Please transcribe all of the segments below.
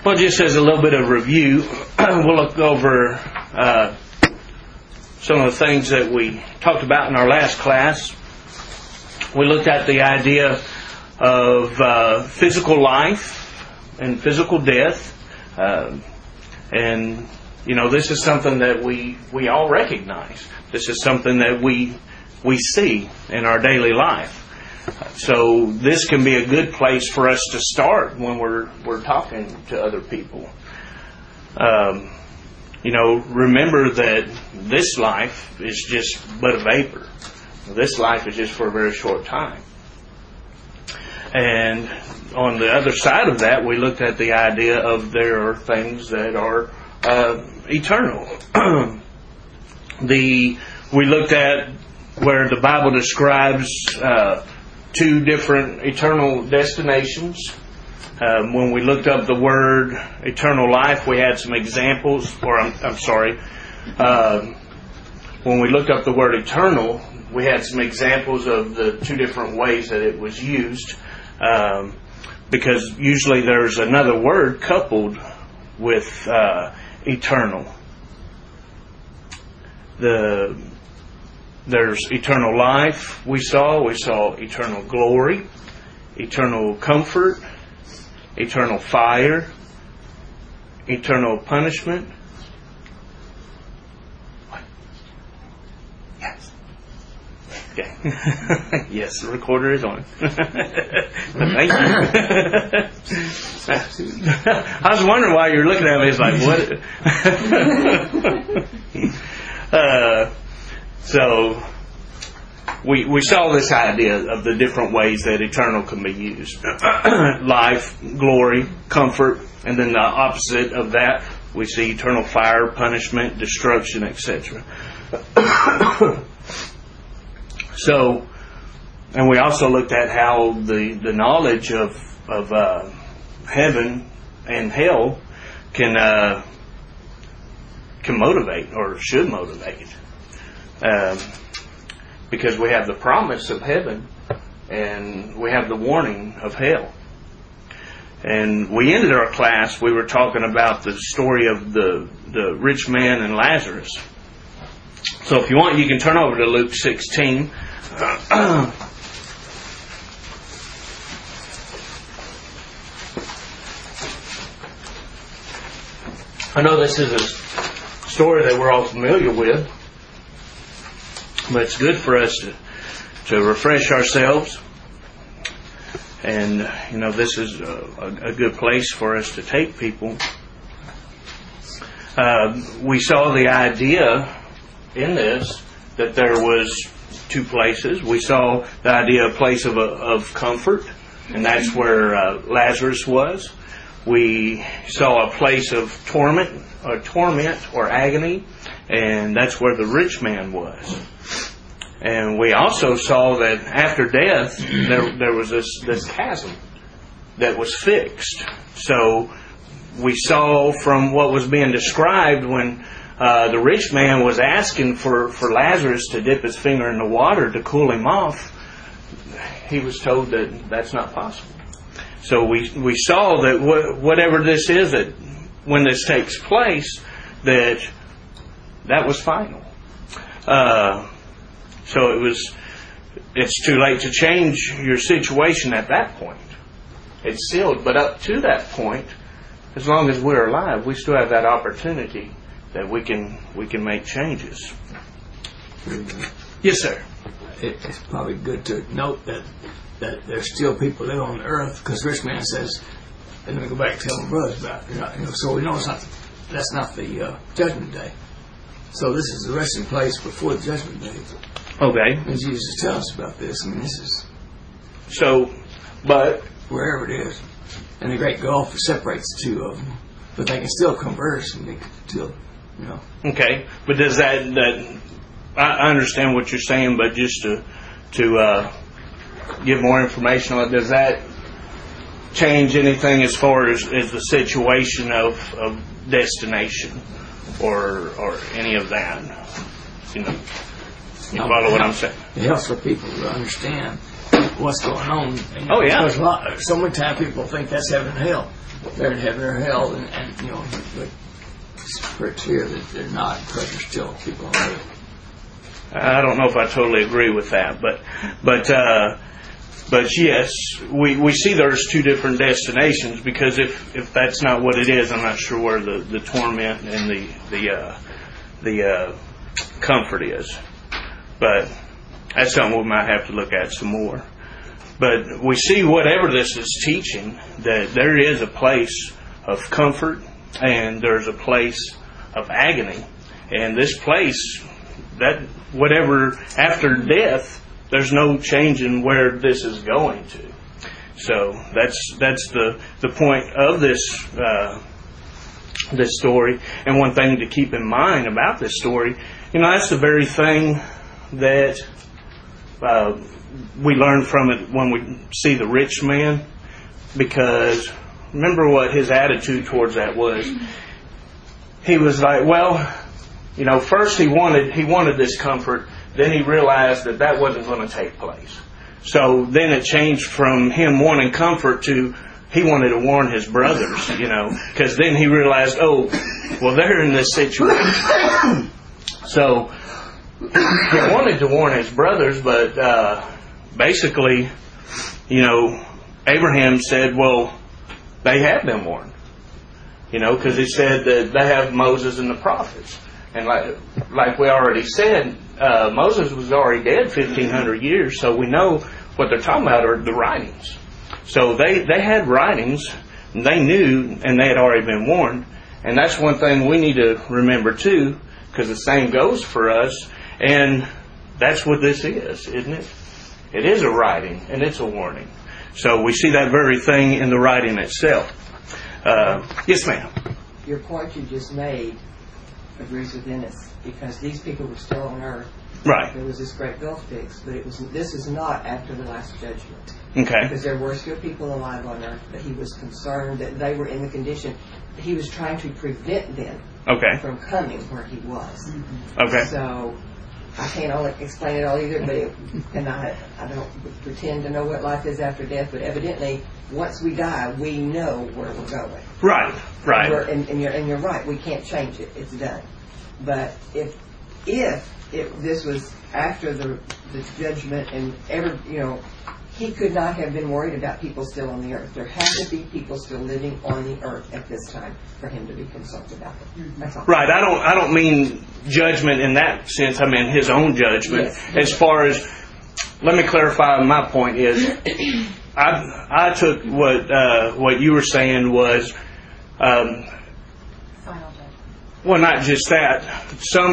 Well, just as a little bit of review, we'll look over some of the things that we talked about in our last class. We looked at the idea of physical life and physical death. And, you know, this is something that we all recognize. This is something that we see in our daily life. So this can be a good place for us to start when we're talking to other people. You know, remember that this life is just but a vapor. This life is just for a very short time. And on the other side of that, we looked at the idea of there are things that are eternal. We looked at where the Bible describes two different eternal destinations. When we looked up the word eternal life, we had some examples, when we looked up the word eternal, we had some examples of the two different ways that it was used, because usually there's another word coupled with eternal. There's eternal life we saw eternal glory, eternal comfort, eternal fire, eternal punishment. Yes. Okay. Yes, the recorder is on. Thank you. I was wondering why you were looking at me. It's like, what? So we saw this idea of the different ways that eternal can be used. Life, glory, comfort, and then the opposite of that, we see eternal fire, punishment, destruction, etc. So, and we also looked at how the knowledge of heaven and hell can motivate, or should motivate. Because we have the promise of heaven and we have the warning of hell. And we ended our class, we were talking about the story of the rich man and Lazarus. So if you want, you can turn over to Luke 16. I know this is a story that we're all familiar with, but it's good for us to refresh ourselves. And, you know, this is a good place for us to take people. We saw the idea in this that there was two places. We saw the idea of a place of comfort, and that's where Lazarus was. We saw a place of torment or agony, and that's where the rich man was. And we also saw that after death, there was this chasm that was fixed. So we saw from what was being described when the rich man was asking for Lazarus to dip his finger in the water to cool him off, he was told that that's not possible. So we saw that whatever this is, that when this takes place, that was final. So it's too late to change your situation at that point. It's sealed. But up to that point, as long as we're alive, we still have that opportunity that we can make changes. Yes, sir. It's probably good to note that there's still people living on the earth, because the rich man says, and let me go back and tell my brothers about it. You know, so we know that's not the judgment day. So this is the resting place before the judgment day. Okay. And Jesus tells us about this. I mean, this is but wherever it is, and the great gulf separates the two of them, but they can still converse, and they can still, you know. Okay, but does that I understand what you're saying, but just to give more information on it, does that change anything as far as the situation of destination or any of that? You know, you follow what I'm saying? It helps for people to understand what's going on. Oh, yeah. Because so many times people think that's heaven and hell. They're in heaven or hell, and you know, but it's pretty clear that they're not, because there's still people on earth. I don't know if I totally agree with that, but yes, we see there's two different destinations, because if that's not what it is, I'm not sure where the torment and the comfort is. But that's something we might have to look at some more. But we see, whatever this is teaching, that there is a place of comfort and there's a place of agony. And this place, that whatever after death, there's no change in where this is going to. So that's the point of this story. And one thing to keep in mind about this story, that's the very thing that we learn from it when we see the rich man. Because remember what his attitude towards that was. He was like, well, first he wanted this comfort. Then he realized that wasn't going to take place. So then it changed from him wanting comfort to he wanted to warn his brothers, because then he realized, oh, well, they're in this situation. So he wanted to warn his brothers, but basically, Abraham said, well, they have been warned, because he said that they have Moses and the prophets. And like we already said, Moses was already dead 1,500 years, so we know what they're talking about are the writings. So they had writings, and they knew, and they had already been warned. And that's one thing we need to remember too, because the same goes for us. And that's what this is, isn't it? It is a writing, and it's a warning. So we see that very thing in the writing itself. Yes, ma'am. Your point you just made agrees with Dennis, because these people were still on earth. Right. There was this great gulf fix, but this is not after the last judgment. Okay. Because there were still people alive on earth, but he was concerned that they were in the condition. He was trying to prevent them from coming where he was. Mm-hmm. Okay. So I can't explain it all either, and I don't pretend to know what life is after death, but evidently once we die, we know where we're going. Right. Right. And you're right. We can't change it. It's done. But if this was after the judgment and he could not have been worried about people still on the earth. There had to be people still living on the earth at this time for him to be concerned about them. That's all. Right. I don't mean judgment in that sense. I mean his own judgment. Yes. As far as, let me clarify. My point is, I took what you were saying was, well, not just that.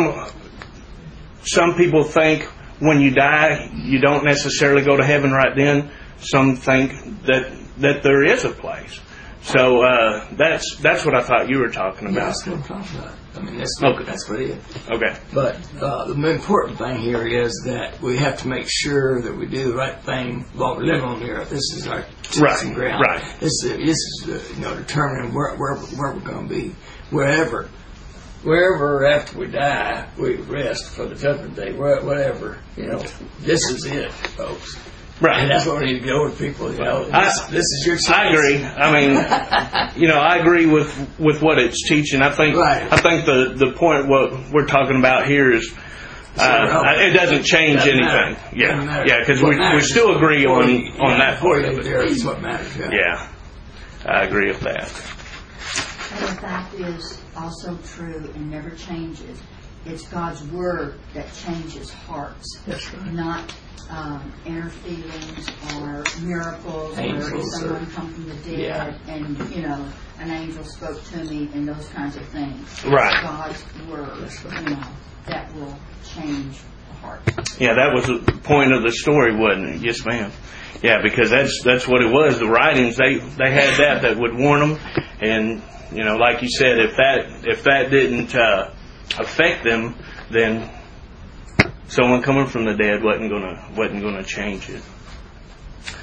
Some people think when you die, you don't necessarily go to heaven right then. Some think that there is a place. So that's what I thought you were talking about. Yeah, that's what I'm talking about. I mean, that's what it is. Okay. But the important thing here is that we have to make sure that we do the right thing while we live on the earth. This is our testing ground. Right. This is determining where we're going to be. Wherever after we die, we rest for the judgment day, whatever, this is it, folks. Right. And that's what we need to go with people, this is your choice. I agree. I mean, I agree with what it's teaching. I think the point what we're talking about here is, it doesn't change anything. Matter. Yeah, because we still agree on that part of it. It's what matters. Yeah, I agree with that. And the fact is also true and never changes. It's God's Word that changes hearts. That's right. Not inner feelings or miracles, or someone come from the dead and, an angel spoke to me and those kinds of things. Right. It's God's Word, that will change the heart. Yeah, that was the point of the story, wasn't it? Yes, ma'am. Yeah, because that's what it was. The writings, they had that would warn them. And like you said, if that didn't affect them, then someone coming from the dead wasn't gonna change it.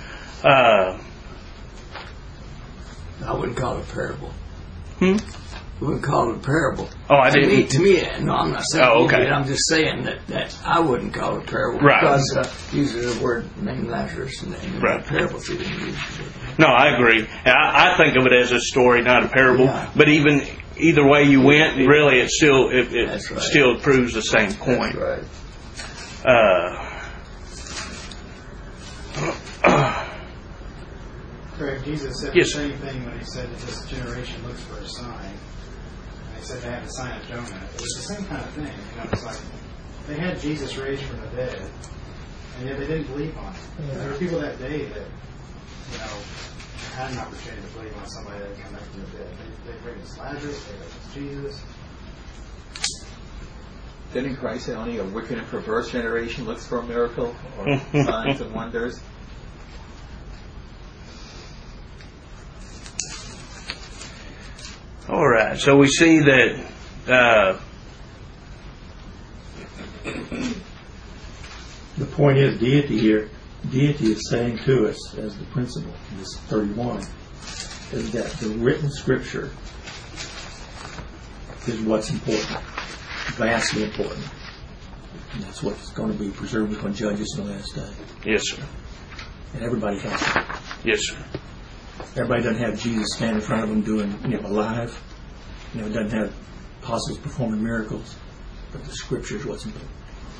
I wouldn't call it a parable. we would call it a parable. Oh, I didn't. To me, no, I'm not saying. Oh, okay. I'm just saying that I wouldn't call it a parable Right. because uses the word named Lazarus and Right. parable he didn't use it. No, I agree. I think of it as a story, not a parable. Yeah. But either way you went, really, it still That's right. still proves the same point. That's right. Correct. Jesus said Yes. the same thing when he said that this generation looks for a sign. And he said they had the sign of Jonah. It was the same kind of thing. You know, it's like they had Jesus raised from the dead, and yet they didn't believe on him. Yeah. There were people that day that, you know, had an opportunity to believe on somebody that had come back from the dead. They prayed as Lazarus, they prayed as Jesus. Didn't Christ say only a wicked and perverse generation looks for a miracle or signs and wonders? All right. So we see that The point is, deity here, deity is saying to us as the principle in this 31, is that the written scripture is what's important, vastly important. And that's what's going to be preserved, what's going to judge us in the last day. yes, sir. And everybody has it. Yes, sir. Everybody doesn't have Jesus standing in front of them doing, alive. Doesn't have apostles performing miracles. But the scripture is what's important.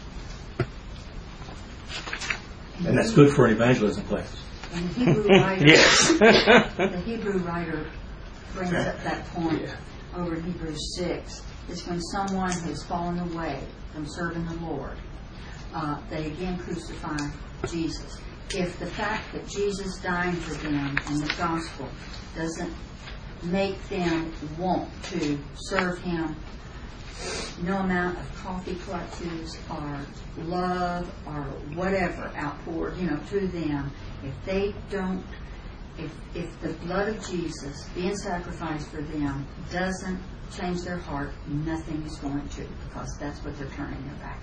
And that's good for an evangelism class. And the Hebrew writer, Yes. the Hebrew writer brings up that point over in Hebrews 6. Is when someone has fallen away from serving the Lord, they again crucify Jesus. If the fact that Jesus dying for them and the gospel doesn't make them want to serve Him, no amount of coffee clutches or love or whatever outpoured, to them, if they don't, if the blood of Jesus being sacrificed for them doesn't change their heart, nothing is going to, because that's what they're turning their back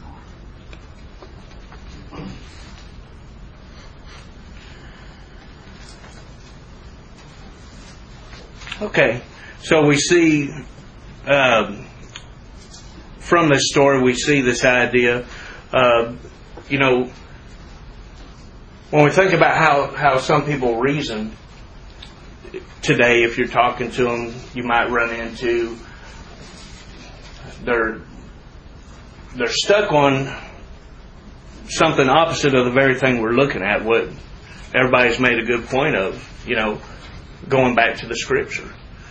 on. Okay, so we see from this story, we see this idea. When we think about how some people reason today, if you're talking to them, you might run into they're stuck on something opposite of the very thing we're looking at. What everybody's made a good point of, going back to the scripture.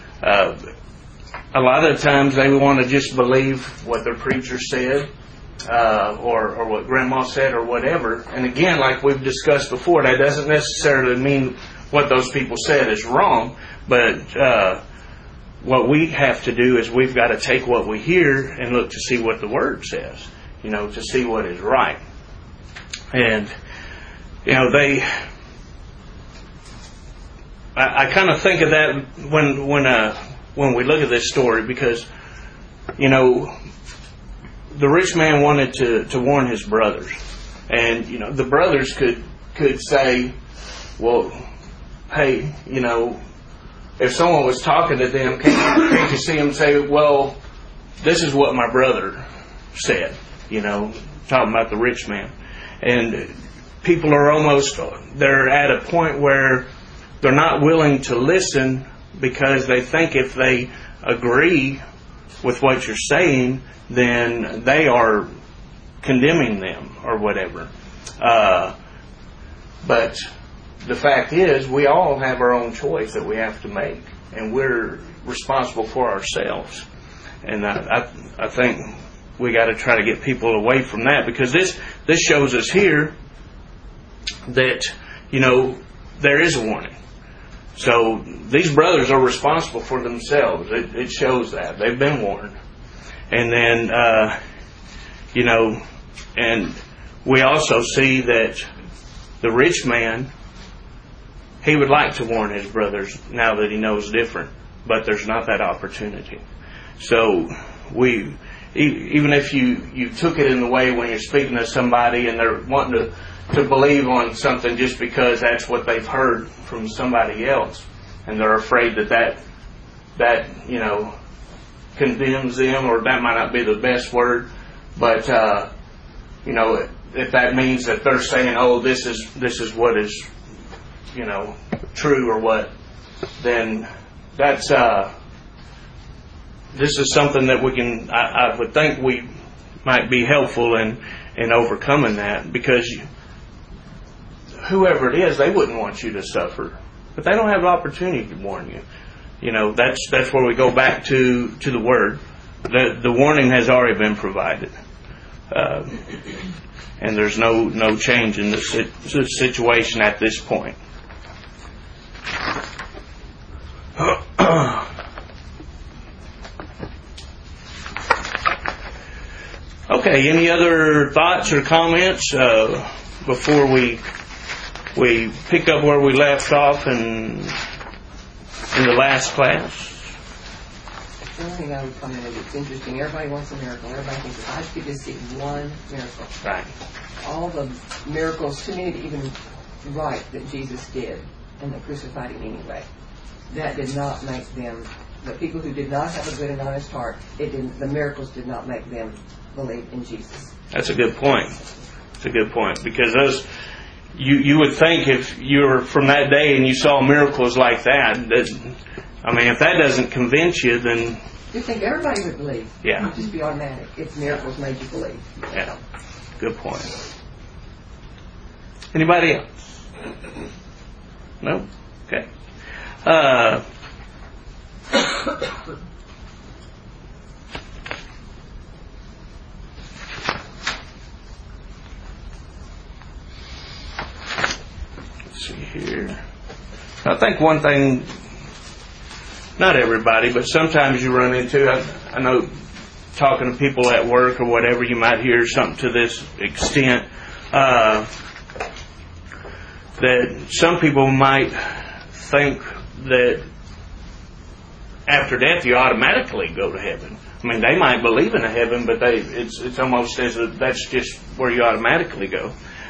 A lot of the times they want to just believe what their preacher said, or what grandma said, or whatever. And again, like we've discussed before, that doesn't necessarily mean what those people said is wrong, but what we have to do is we've got to take what we hear and look to see what the Word says, to see what is right. And, I kind of think of that when we look at this story, because, the rich man wanted to warn his brothers. And, the brothers could say, well, hey, if someone was talking to them, can't you see them say, well, this is what my brother said, talking about the rich man. And people are they're at a point where they're not willing to listen, because they think if they agree with what you're saying, then they are condemning them or whatever. But the fact is, we all have our own choice that we have to make, and we're responsible for ourselves. And I think we got to try to get people away from that, because this shows us here that there is a warning. So these brothers are responsible for themselves. It shows that they've been warned. And then and we also see that the rich man, he would like to warn his brothers now that he knows different, but there's not that opportunity. So even if you took it in the way when you're speaking to somebody and they're wanting to believe on something just because that's what they've heard from somebody else, and they're afraid that condemns them, or that might not be the best word, but if that means that they're saying, "Oh, this is what is, true," or what, then that's this is something that we can. I would think we might be helpful in overcoming that, because whoever it is, they wouldn't want you to suffer, but they don't have the opportunity to warn you. That's where we go back to the Word. The warning has already been provided, and there's no change in the situation at this point. Okay, any other thoughts or comments before we pick up where we left off in the last class? The only thing I would comment is it's interesting. Everybody wants a miracle. Everybody thinks if I could just see one miracle. Right. All the miracles, too many to even write, that Jesus did, and they crucified him anyway. That did not make them, the people who did not have a good and honest heart, the miracles did not make them believe in Jesus. That's a good point. It's a good point, because you would think if you were from that day and you saw miracles like that, if that doesn't convince you, then you think everybody would believe. Yeah. It would just be automatic if miracles made you believe. Yeah. Good point. Anybody else? No? Okay. Let's see here. I think one thing, not everybody, but sometimes you run into, I know talking to people at work or whatever, you might hear something to this extent, that some people might think that after death you automatically go to heaven. They might believe in a heaven, but it's almost as if that's just where you automatically go.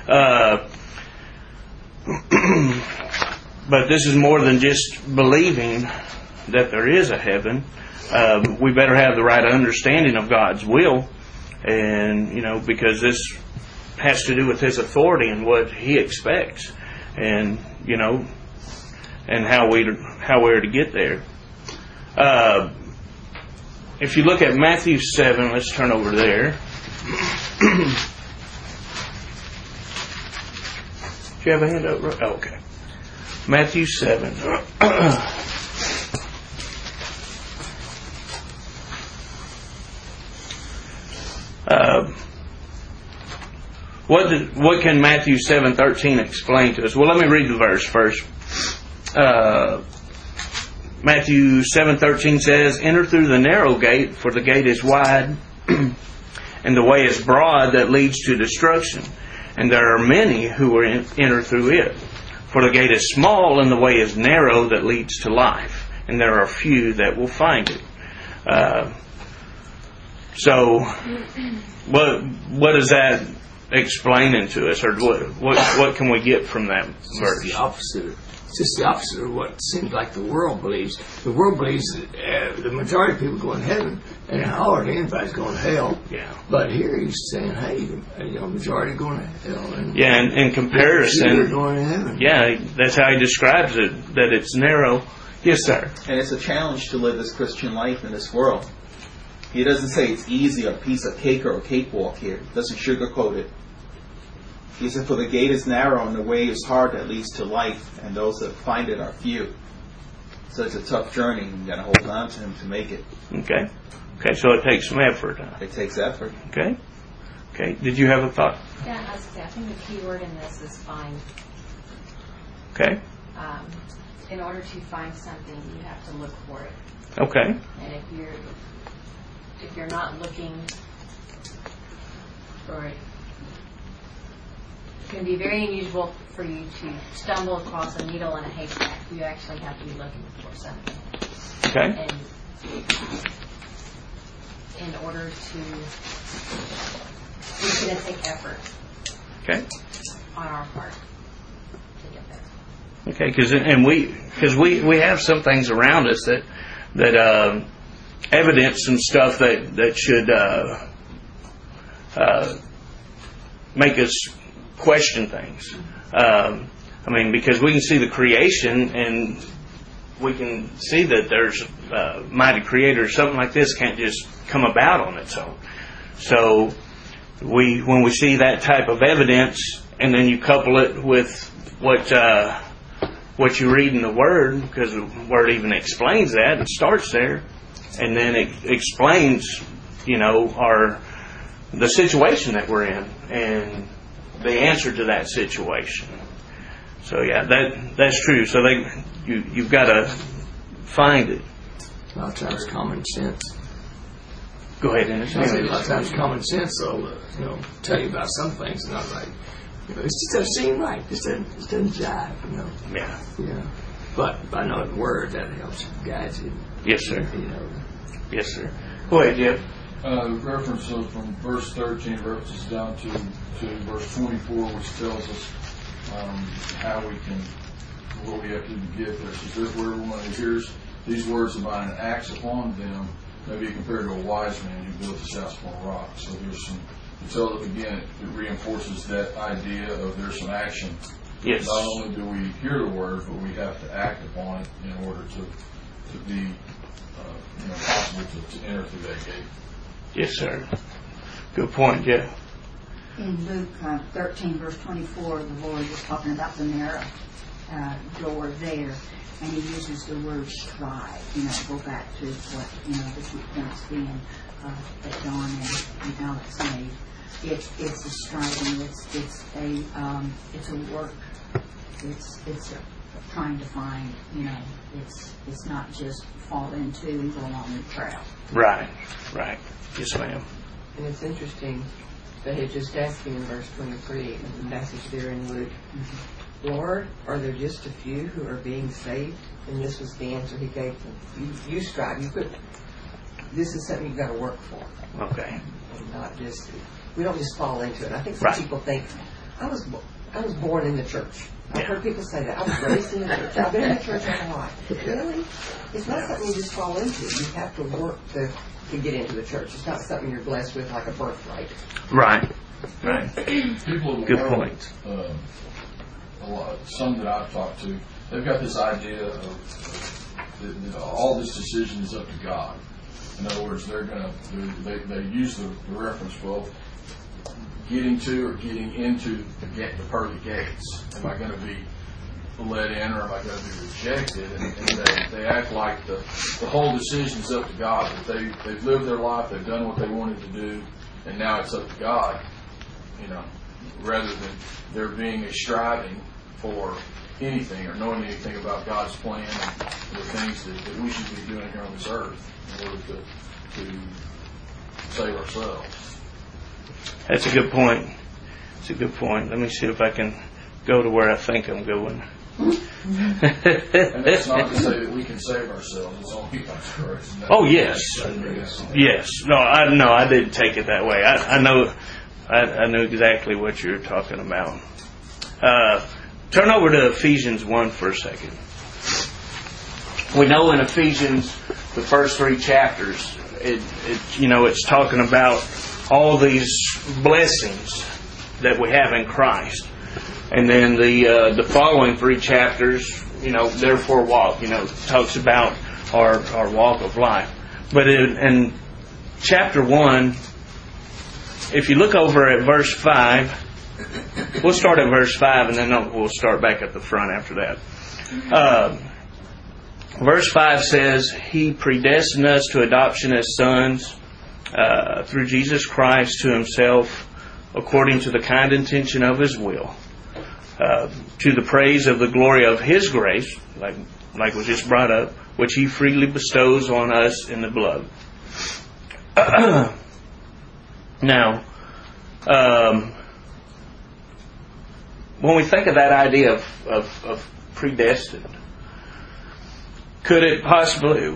But this is more than just believing that there is a heaven. We better have the right understanding of God's will, and because this has to do with His authority and what He expects, and and how we're to get there. If you look at Matthew 7, let's turn over there. Do you have a hand up? Oh, okay. Matthew 7. What can Matthew 7:13 explain to us? Well, let me read the verse first. Matthew 7:13 says, "Enter through the narrow gate, for the gate is wide, and the way is broad that leads to destruction, and there are many who will enter through it. For the gate is small, and the way is narrow that leads to life, and there are few that will find it." So, what is that explaining to us, or what can we get from that verse? It's just the opposite of what seems like the world believes. The world believes that the majority of people go in heaven, and hardly anybody's going to hell. Yeah. But here he's saying, hey, majority going to hell. And in comparison, going to heaven. Yeah, that's how he describes it, that it's narrow. Yes, sir. And it's a challenge to live this Christian life in this world. He doesn't say it's easy, a piece of cake or a cakewalk here. He doesn't sugarcoat it. He said, for the gate is narrow and the way is hard that leads to life, and those that find it are few. So it's a tough journey, and you've got to hold on to Him to make it. Okay, so it takes some effort. It takes effort. Okay. Did you have a thought? Yeah, I think the key word in this is find. Okay. In order to find something, you have to look for it. Okay. And if you're not looking for it, it can be very unusual for you to stumble across a needle in a haystack. You actually have to be looking for something. Okay. And in order to, it's going to take effort. Okay. On our part to get there. Okay, because we have some things around us that evidence and stuff that should make us question things. Because we can see the creation and we can see that there's a mighty creator. Something like this can't just come about on its own. So when we see that type of evidence, and then you couple it with what you read in the Word, because the Word even explains that, it starts there, and then it explains, the situation that we're in and the answer to that situation. So yeah, that's true. So you've got to find it. A lot of times common sense. Go ahead, Dennis. I say a lot of times common sense will tell you about some things, and I'm like, it just doesn't seem right. It doesn't jive, Yeah. But I know the Word that helps guide you. Yes, sir. Yes, sir. Go ahead, Jeff. Reference from verse 13 references down to verse 24, which tells us what we have to give there. It says, therefore everyone who hears these words of mine and acts upon them may be compared to a wise man who built his house upon a rock. So there's some, until again, it reinforces that idea of there's some action. Yes. Not only do we hear the word, but we have to act upon it in order to be possible to enter through that gate. Yes, sir. Good point, Jeff. In Luke 13, verse 24, the Lord is talking about the narrow door there, and he uses the word strive. Go back to what the 2 points being that John and Alex made. It's a striving. It's a work. It's a trying to find. It's not just fall into and go along the trail. Right. Yes, ma'am. And it's interesting that he just asking in verse 23 of the message there in Luke, Lord, are there just a few who are being saved? And this was the answer he gave them. You strive. This is something you've got to work for. Okay. And not just, we don't just fall into it. I think some people think, I was born in the church. I've heard people say that. I was raised in the church. I've been in the church all my life. Really? It's not something you just fall into. You have to work to get into the church. It's not something you're blessed with like a birthright. Right. People of the Good world, point. Some that I've talked to, they've got this idea of all this decision is up to God. In other words, they use the reference, getting to or getting into the pearly gates. Am I going to be let in or am I going to be rejected? And they act like the whole decision is up to God. That they've lived their life, they've done what they wanted to do, and now it's up to God. Rather than there being a striving for anything or knowing anything about God's plan and the things that we should be doing here on this earth in order to save ourselves. That's a good point. Let me see if I can go to where I think I'm going. And that's not to say that we can save ourselves. It's only God's grace. Oh, yes. Yes. No, I didn't take it that way. I know exactly what you're talking about. Turn over to Ephesians 1 for a second. We know in Ephesians, the first 3 chapters, it's talking about all these blessings that we have in Christ. And then the following 3 chapters, therefore walk, talks about our walk of life. But in chapter 1, if you look over at verse 5, we'll start at verse 5 and then we'll start back at the front after that. Verse 5 says, He predestined us to adoption as sons through Jesus Christ to Himself, according to the kind intention of His will, to the praise of the glory of His grace, like was just brought up, which He freely bestows on us in the beloved. Now, when we think of that idea of predestined, could it possibly,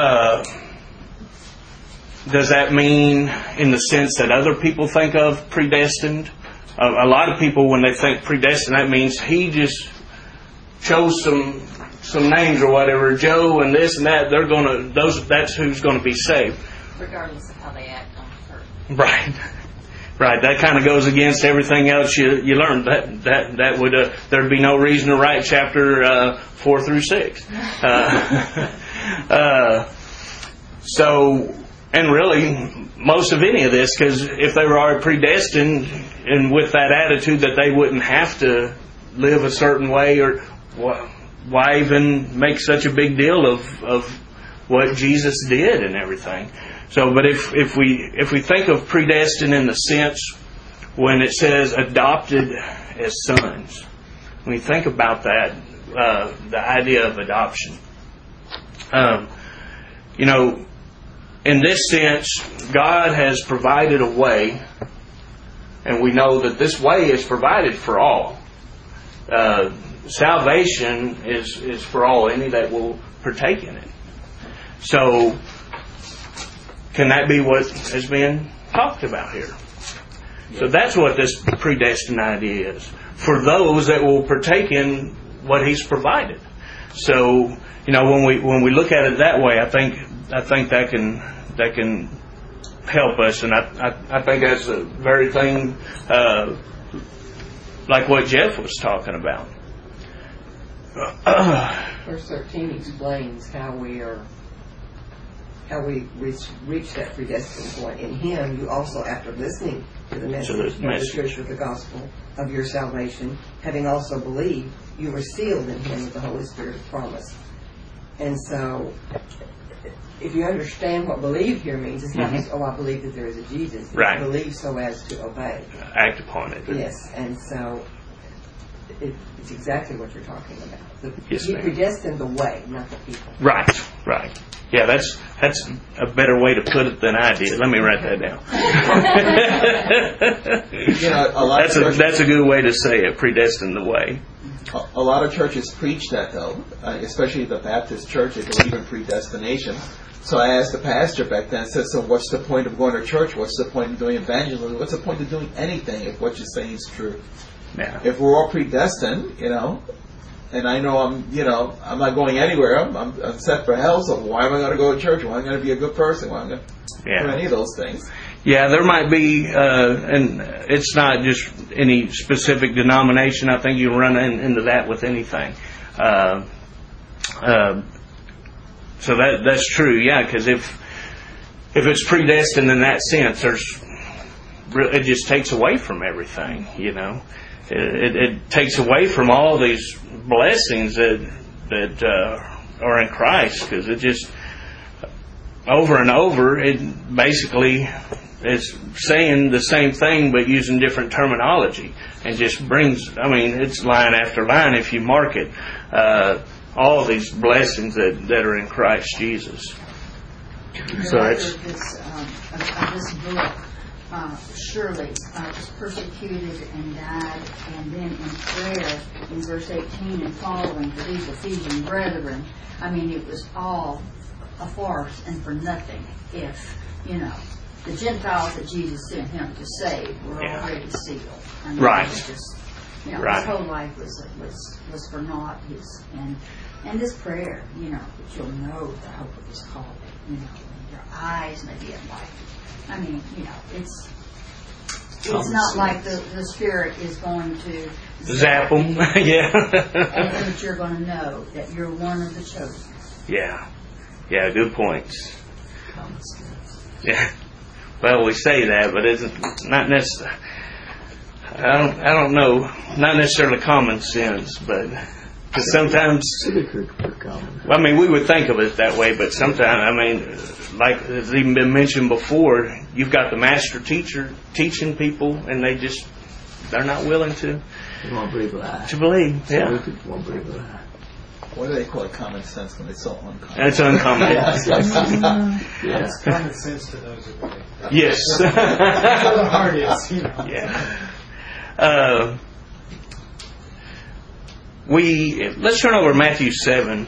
does that mean in the sense that other people think of predestined? A lot of people, when they think predestined, that means He just chose some some names or whatever, Joe and this and that, that's who's going to be saved. Regardless of how they act on earth. Right. Right. That kind of goes against everything else you learned. That would there'd be no reason to write chapter 4 through 6. So, and really, most of any of this, because if they were already predestined, and with that attitude that they wouldn't have to live a certain way, or why even make such a big deal of what Jesus did and everything? So, but if we think of predestined in the sense when it says adopted as sons, when we think about that, the idea of adoption, in this sense, God has provided a way, and we know that this way is provided for all. Salvation is for all, any that will partake in it. So, can that be what has been talked about here? So that's what this predestined idea is. For those that will partake in what He's provided. So, when we look at it that way, I think that can help us, and I think that's the very thing like what Jeff was talking about. Verse 13 explains how we reach that predestined point. In Him, you also, after listening to the message of the Church of the gospel of your salvation, having also believed, you were sealed in Him with the Holy Spirit of promise. And so, if you understand what believe here means, it's not just, I believe that there is a Jesus. Right. Believe so as to obey. Act upon it. Yes, and so it's exactly what you're talking about. Yes, He ma'am. predestined the way, not the people. Right. Yeah, that's a better way to put it than I did. Let me write that down. That's a good way to say it, predestined the way. A lot of churches preach that, though, especially the Baptist church. They believe in predestination. So I asked the pastor back then, I said, so what's the point of going to church? What's the point of doing evangelism? What's the point of doing anything if what you're saying is true? Yeah. If we're all predestined, and I know I'm not going anywhere. I'm set for hell, so why am I going to go to church? Why am I going to be a good person? Why am I going to do any of those things? Yeah, there might be, and it's not just any specific denomination. I think you run into that with anything. So that's true, yeah, because if it's predestined in that sense, it just takes away from everything, It takes away from all these blessings that are in Christ, because it just, over and over, it basically is saying the same thing but using different terminology, and just brings, it's line after line if you mark it, all these blessings that are in Christ Jesus. So that's this book. Shirley was persecuted and died, and then in prayer in verse 18 and following for these Ephesian brethren, it was all a farce and for nothing if, the Gentiles that Jesus sent Him to save were already sealed. Right. His whole life was for naught. And this prayer, that you'll know the hope of His calling, your eyes may be enlightened. It's not like the Spirit is going to zap them. Yeah. and that you're going to know that you're one of the chosen. Yeah, good points. Yeah. Well, we say that, but it's not necessarily. I don't know. Not necessarily common sense, but because sometimes. We would think of it that way, but sometimes, like it's even been mentioned before, you've got the master teacher teaching people, and they're not willing to. They won't believe that. To believe, yeah. Won't believe that. What do they call it? Common sense when it's so uncommon. It's uncommon. It's common sense to those who believe. Yes. That's how the heart is, Yeah. Let's turn over to Matthew 7.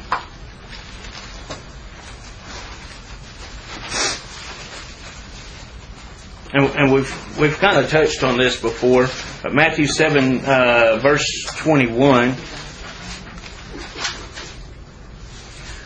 And we've kind of touched on this before, but Matthew 7 verse 21.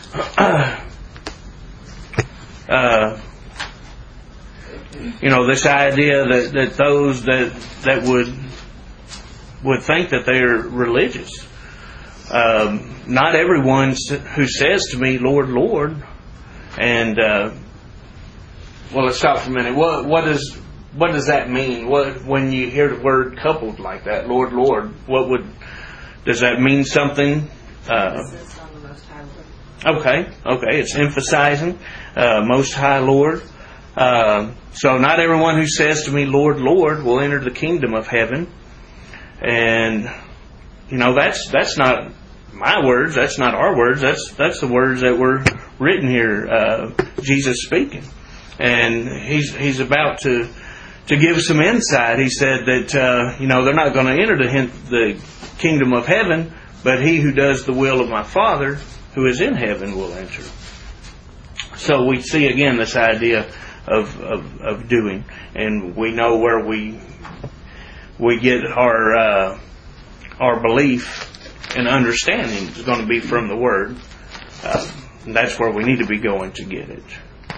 this idea that those that would think that they're religious. Not everyone who says to me, Lord, Lord, and well, let's stop for a minute. What does that mean? When you hear the word coupled like that, Lord, Lord, does that mean something? Emphasis on the Most High Lord. Okay, it's emphasizing Most High Lord. So not everyone who says to me, Lord, Lord, will enter the kingdom of heaven. And that's not my words. That's not our words. That's the words that were written here. Jesus speaking, and he's about to give some insight. He said that they're not going to enter the kingdom of heaven, but he who does the will of my Father who is in heaven will enter. So we see again this idea of doing, and we know where we get our belief and understanding is going to be from the Word. And that's where we need to be going to get it.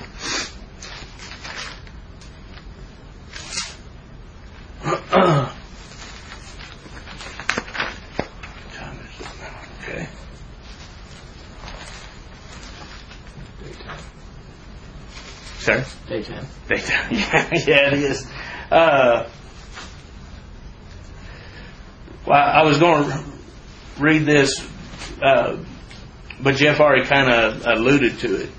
Okay. Sir? Daytime. Yeah, it is. Well, I was going to read this, but Jeff already kind of alluded to it.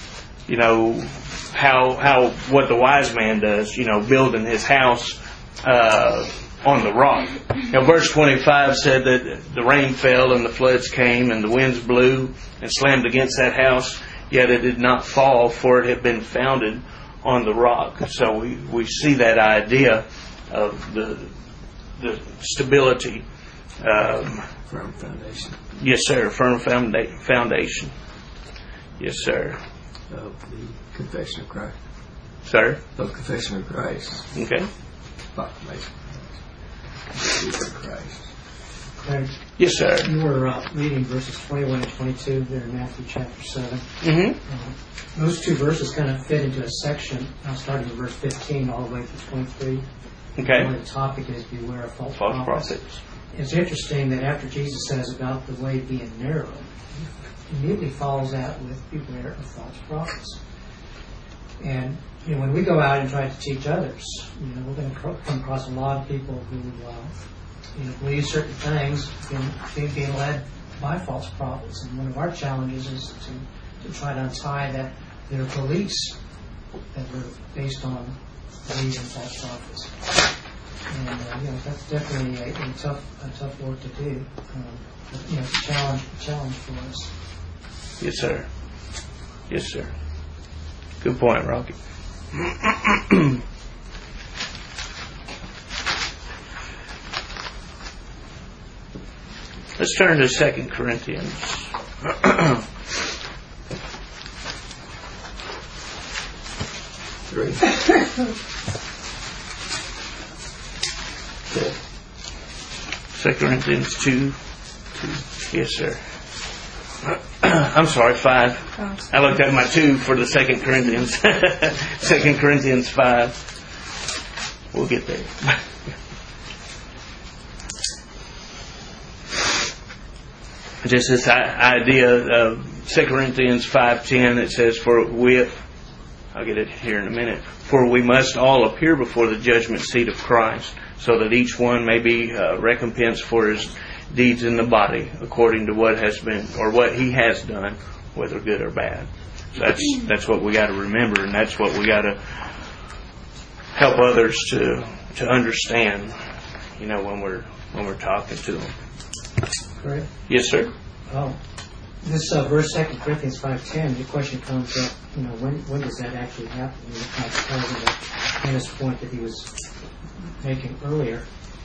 How what the wise man does, building his house on the rock. Verse 25 said that the rain fell and the floods came and the winds blew and slammed against that house, yet it did not fall, for it had been founded on the rock. So we see that idea of the stability. Firm foundation. Yes, sir. Firm foundation. Yes, sir. Of the confession of Christ. Sir? Of confession of Christ. Okay. Proclamation of Christ. Craig, yes, sir. You were reading verses 21 and 22 there in Matthew chapter 7. Mm-hmm. Those two verses kind of fit into a section, starting in verse 15 all the way through 23. Okay. Where the topic is beware of false prophets. It's interesting that after Jesus says about the way being narrow, he immediately follows that with beware of false prophets. And when we go out and try to teach others, we're going to come across a lot of people who believe certain things being led by false prophets. And one of our challenges is to try to untie that their beliefs that were based on believing false prophets. And that's definitely a tough work to do. It's a challenge for us. Yes, sir. Yes, sir. Good point, Rocky. Let's turn to 2 Corinthians. Three. 2 Corinthians 2. Yes, sir. I'm sorry, 5. I looked at my 2 for the 2 Corinthians. 2 Corinthians 5. We'll get there. Just this idea of 2 Corinthians 5:10, it says, I'll get it here in a minute, for we must all appear before the judgment seat of Christ, so that each one may be recompensed for his deeds in the body, according to what has been, or what he has done, whether good or bad. So that's what we got to remember, and that's what we got to help others to understand, when we're talking to them. Correct? Yes, sir. This verse 2 Corinthians 5:10, the question comes up, when does that actually happen? Because of the Hannah's point that he was making earlier.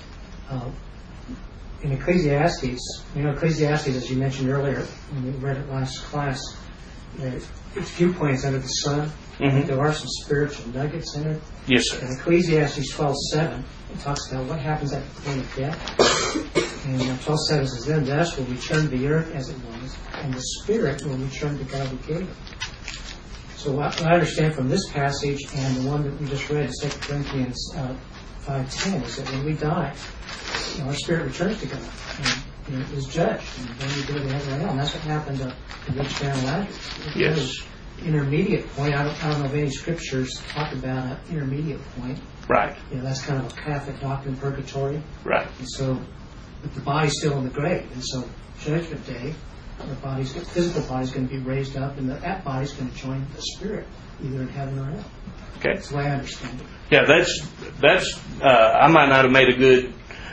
In Ecclesiastes, Ecclesiastes, as you mentioned earlier when we read it last class, there's viewpoints under the sun. Mhm. There are some spiritual nuggets in it. Yes, sir. In Ecclesiastes 12:7, it talks about what happens at the point of death. And 12:7 says, then death will return to the earth as it was, and the spirit will return to God who gave it. So what I understand from this passage and the one that we just read, 2 Corinthians 5:10, is that when we die, our spirit returns to God and is judged, and then we go to the other realm. That's what happened to the rich man and Lazarus. Yes. Intermediate point. I don't know of any scriptures talk about an intermediate point. Right. That's kind of a Catholic doctrine, purgatory. Right. And so, but the body's still in the grave, and so Judgment Day, the physical body's going to be raised up, and that body's going to join the spirit, either in heaven or hell. Okay. That's the way I understand it. Yeah, that's. I might not have made a good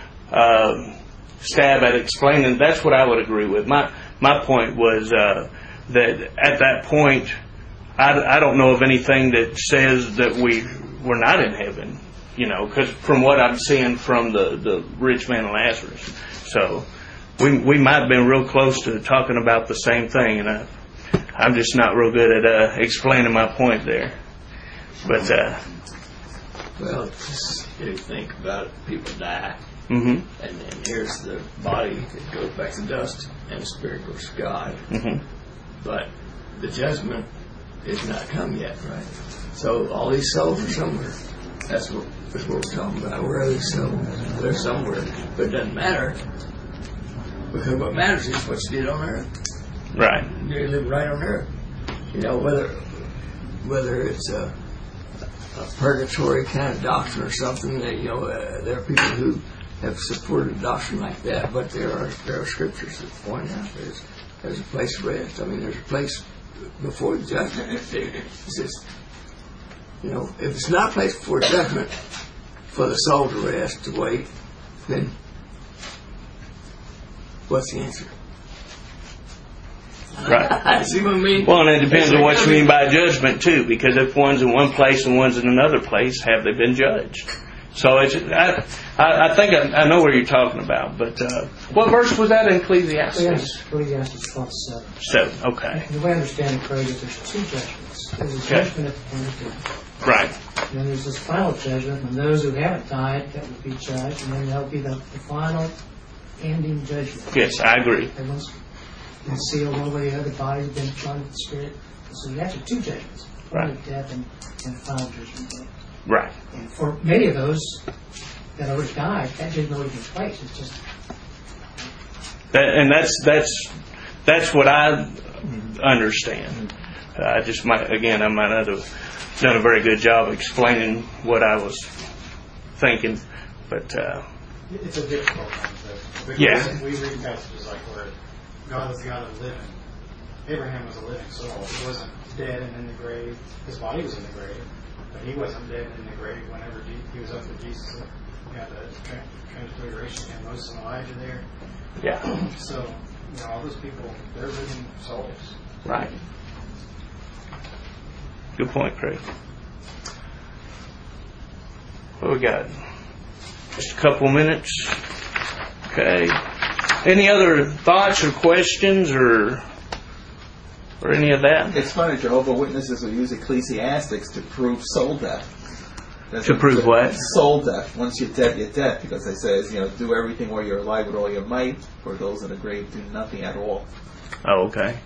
stab at explaining. That's what I would agree with. My point was that at that point, I don't know of anything that says that we're not in heaven. Because from what I'm seeing from the rich man and Lazarus, so we might have been real close to talking about the same thing, and I'm just not real good at explaining my point there. But well, just if you think about it, people die, mm-hmm. and then here's the body that goes back to dust, and the spirit goes to God. Mm-hmm. But the judgment is not come yet, right? So all these souls are somewhere. That's what we're talking about. Where are these souls? They're somewhere, but it doesn't matter, because what matters is what you did on earth. Right. You live right on earth. Whether it's a purgatory kind of doctrine or something. There are people who have supported a doctrine like that, but there are scriptures that point out there's a place of rest. I mean, there's a place before the judgment. It's just, if it's not a place before judgment for the soul to rest, to wait, then what's the answer? Right. See what I mean? Well, and it depends on what you mean by judgment too, because if one's in one place and one's in another place, have they been judged? So I think I know what you're talking about, but what verse was that in Ecclesiastes? Ecclesiastes 12:7. 7. Okay. The way I understand it, Craig, is there's two judgments. There's a judgment at the point of death. Right. And then there's this final judgment when those who haven't died that will be judged, and then there'll be the final ending judgment. Yes, I agree. Everyone's been sealed one way or the other, body's been joined with the spirit. So you have two judgments, one of death and the final judgment day. Right. And for many of those that already died, that judgment already takes place. It's just that's what I understand. I might not have done a very good job explaining what I was thinking, but it's a difficult concept. Yeah. We read passages like where God is the God of the living. Abraham was a living soul. He wasn't dead and in the grave. His body was in the grave, but he wasn't dead and in the grave whenever he was up with Jesus. We had the transfiguration and Moses and Elijah there. Yeah. So, all those people, they're living souls. Right. Good point, Craig. What we got? Just a couple minutes. Okay. Any other thoughts or questions or any of that? It's funny, Jehovah's Witnesses will use Ecclesiastics to prove soul death. To prove what? Soul death. Once you're dead, you're dead. Because it says, do everything while you're alive with all your might. For those in the grave, do nothing at all. Oh, okay.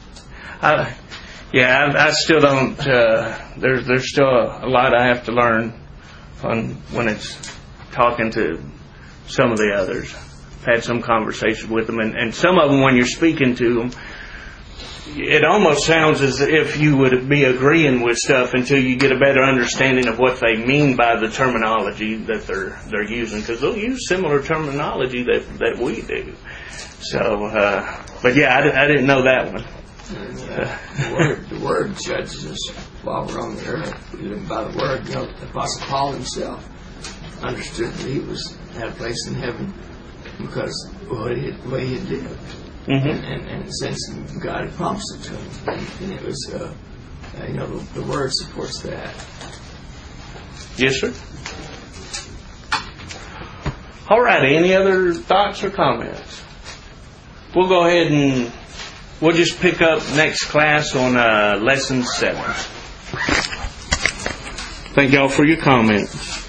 I still don't. There's still a lot I have to learn when it's talking to some of the others. I've had some conversations with them, and some of them, when you're speaking to them, it almost sounds as if you would be agreeing with stuff until you get a better understanding of what they mean by the terminology that they're using, because they'll use similar terminology that we do. So, but yeah, I didn't know that one. The word judges us while we're on the earth. Even by the word, the Apostle Paul himself understood that he had a place in heaven because of the way he had lived. Mm-hmm. And in a sense, God had promised it to him. And it was, the word supports that. Yes, sir. All right. Any other thoughts or comments? We'll go ahead and we'll just pick up next class on lesson 7. Thank y'all for your comments.